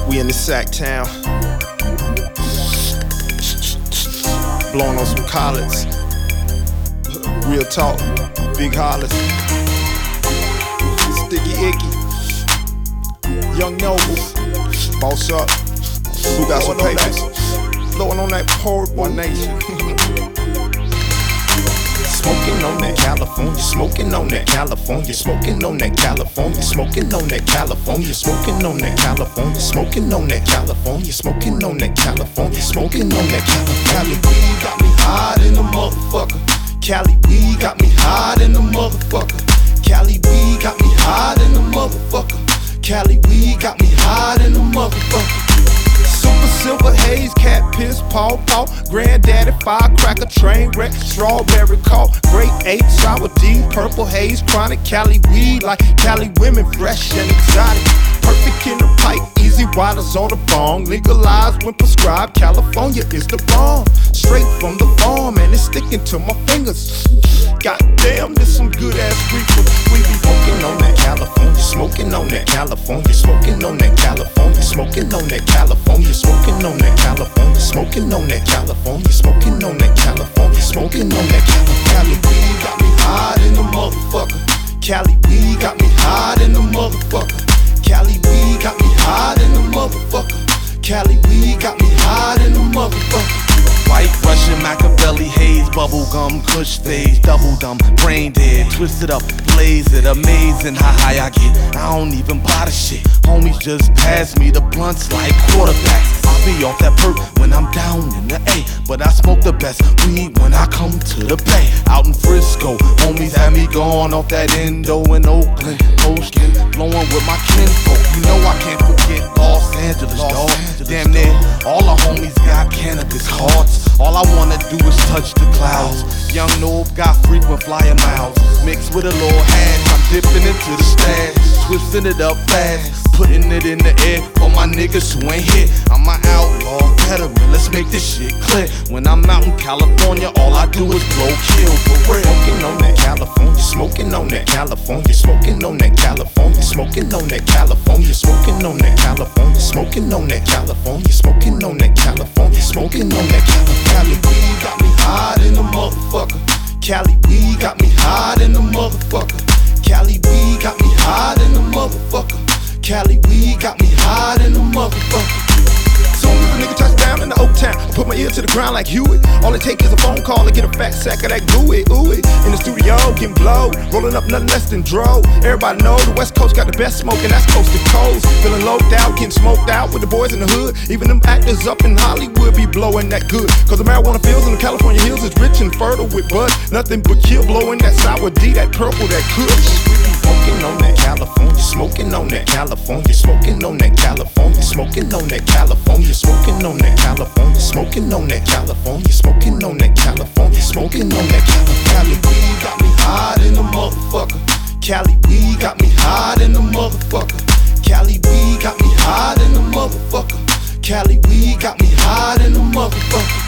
We in the sack town, blowing on some collars. Real talk, big hollers. Sticky Icky, Young Noble, boss up. Who got some papers? Blowing on that port, One Nation. Smoking on that California, smoking on that California, smoking on that California, smoking on that California, smoking on that California, smoking on that California, smoking on that California, smoking on that Cali weed got me hot in the motherfucker. Cali weed got me hot in the motherfucker. Cali weed got me hot in the motherfucker. Cali weed got me hot in the motherfucker. Super silver haze, cat piss, paw, granddaddy, firecracker, train wreck, strawberry call, great 8, sour D, purple haze, chronic, Cali weed like Cali women, fresh and exotic. Perfect in the pipe, easy riders on the bong, legalized when prescribed, California is the bomb. Straight from the farm and it's sticking to my fingers. Goddamn, this some good ass reefer. We be smoking on that California, smoking on that California, smoking on that California, smoking on that California, smoking on that California, smoking on that California, smoking on that California, smoking on that California. Cali weed got me hot in the motherfucker. Cali weed got me hot in the motherfucker. Cali weed got me hot in the motherfucker. Cali weed got me hot in the motherfucker. White Russian, Machiavelli, haze, bubblegum, kush phase, double dumb, brain dead, twisted up, blaze it, amazing how high I get. I don't even buy the shit. Homies just pass me the blunts like quarterbacks. I'll be off that perk when I'm down in the A, but I smoke the best weed when I come to the Bay. Out in Frisco, homies had me going off that Indo in Oakland, Ocean, blowing with my kinfolk. You know I can't forget Los Angeles, dawg. Damn near all the homies got cannabis hearts. All I wanna do is touch the clouds. Young Noob got frequent flyer miles. Mixed with a little hash, I'm dipping into the stash, twisting it up fast, putting it in the air for my niggas who ain't here. I'm an outlaw veteran, let's make this shit clear. When I'm out in California, all I do is blow, kill for real. Smoking on that California, smoking on that California, smoking on that California, smoking on that California, smoking on that California, smoking on that California, smoking on that California, smoking on that California. Cali weed got me hot in the motherfucker. Cali weed got me hot in the motherfucker. Cali weed got me hot in the motherfucker. Cali weed got me hot in the motherfucker. Soon as a nigga touch down in the Oak Town, I put my ear to the ground like Hewitt. All it take is a phone call to get a fat sack of that gooey, ooey. In the studio, getting blowed, rolling up nothing less than dro. Everybody know the West Coast got the best smoke, and that's coast to coast. Feeling loped out, getting smoked out with the boys in the hood. Even them actors up in Hollywood be blowing that good. Cause the marijuana fields in the California hills is rich and fertile with bud. Nothing but kill, blowing that sour D, that purple, that kush. Smoking on that California, smoking on that California, smoking on that California, smoking on that California, smoking on that California, smoking on that California, smoking on that California, smoking on that California. Cali weed got me hot in the motherfucker. Cali weed got me hot in the motherfucker. Cali weed got me hot in the motherfucker. Cali weed got me hot in the motherfucker.